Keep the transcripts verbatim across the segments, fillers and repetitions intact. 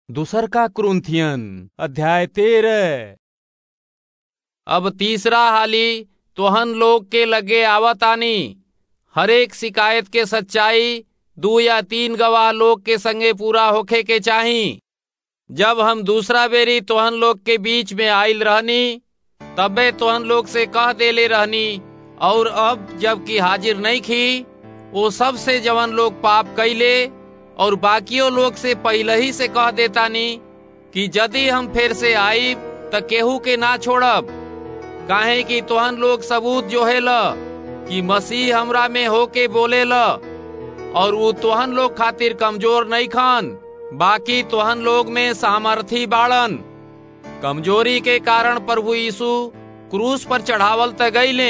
दूसर का कुरिन्थियन अध्याय तेरह। अब तीसरा हाली तोहन लोग के लगे आवतानी। हरेक शिकायत के सच्चाई दो या तीन गवाह लोग के संगे पूरा होखे के चाही। जब हम दूसरा बेरी तोहन लोग के बीच में आइल रहनी, तबे तोहन लोग से कह देले रहनी, और अब जबकि हाजिर नहीं खी, वो सब से जवन लोग पाप कैले और बाकियों लोग से पहले ही से कह देतानी कि यदि हम फिर से आइब त केहू के ना छोड़ब। काहे कि तोहन लोग सबूत जो है ल कि मसीह हमरा में होके बोले ल, और वो तोहन लोग खातिर कमजोर नहीं खान, बाकी तोहन लोग में सामर्थी बाड़न। कमजोरी के कारण प्रभु यीशु क्रूस पर चढ़ावल त गईले,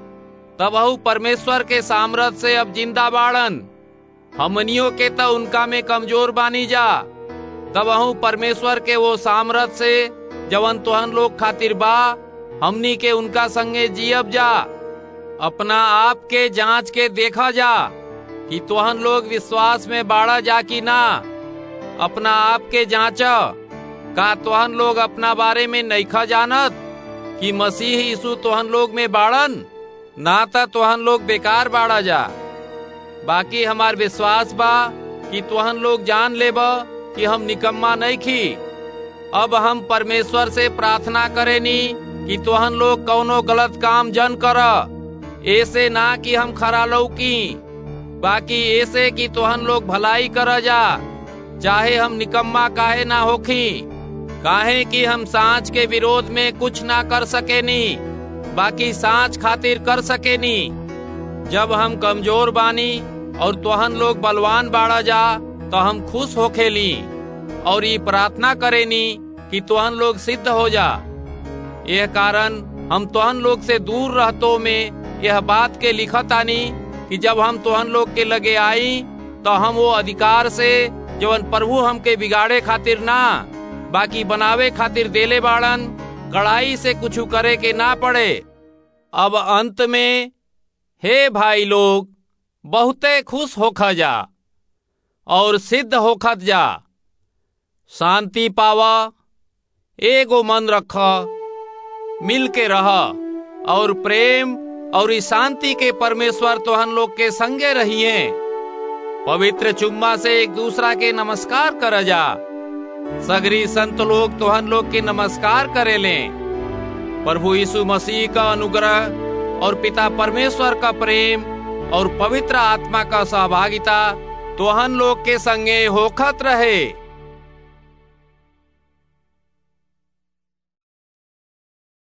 तबहु परमेश्वर के सामर्थ से अब जिंदा बाड़न। हमनियों के त उनका में कमजोर बानी जा, तबहु परमेश्वर के वो सामर्थ से जवन तोहन लोग खातिर बा, हमनी के उनका संगे जियब जा। अपना आप के जांच के देखा जा कि तोहन लोग विश्वास में बाड़ा जा कि ना। अपना आप के जांच, का तोहन लोग अपना बारे में नइखा जानत कि मसीह यीशु तोहन लोग में बाड़न? ना त तोहन लोग बेकार बाड़ा जा। बाकी हमार विश्वास बा कि तोहन लोग जान लेब कि हम निकम्मा नहीं खी। अब हम परमेश्वर से प्रार्थना करेनी कि तोहन लोग कौनो गलत काम जन कर, ऐसे ना कि हम खरा लौकी, बाकी ऐसे कि तोहन लोग भलाई कर जा, चाहे हम निकम्मा काहे ना होखी। काहे कि हम सांच के विरोध में कुछ ना कर सकेनी, बाकी सांच खातिर कर सकेनी। जब हम कमजोर बानी और तोहन लोग बलवान बाड़ा जा, तो हम खुश होखेली और ये प्रार्थना करेनी कि तोहन लोग सिद्ध हो जा। यह कारण हम तोहन लोग से दूर रहतो में यह बात के लिखत आनी कि जब हम तोहन लोग के लगे आई, तो हम वो अधिकार से जवन प्रभु हमके बिगाड़े खातिर ना, बाकी बनावे खातिर देले बाड़न, कड़ाई से कुछ करे के ना पड़े। अब अंत में हे भाई लोग, बहुते खुश होखा जा और सिद्ध होखत जा। शांति पावा, एगो मन रख, मिल के रह, और प्रेम और इस शांति के परमेश्वर तोहन लोग के संगे रहिए। पवित्र चुम्मा से एक दूसरा के नमस्कार कर जा। सगरी संत लोग तोहन लोग के नमस्कार करे लें। प्रभु यीशु मसीह का अनुग्रह और पिता परमेश्वर का प्रेम और पवित्र आत्मा का सहभागिता तोहन लोग के संगे होखत रहे।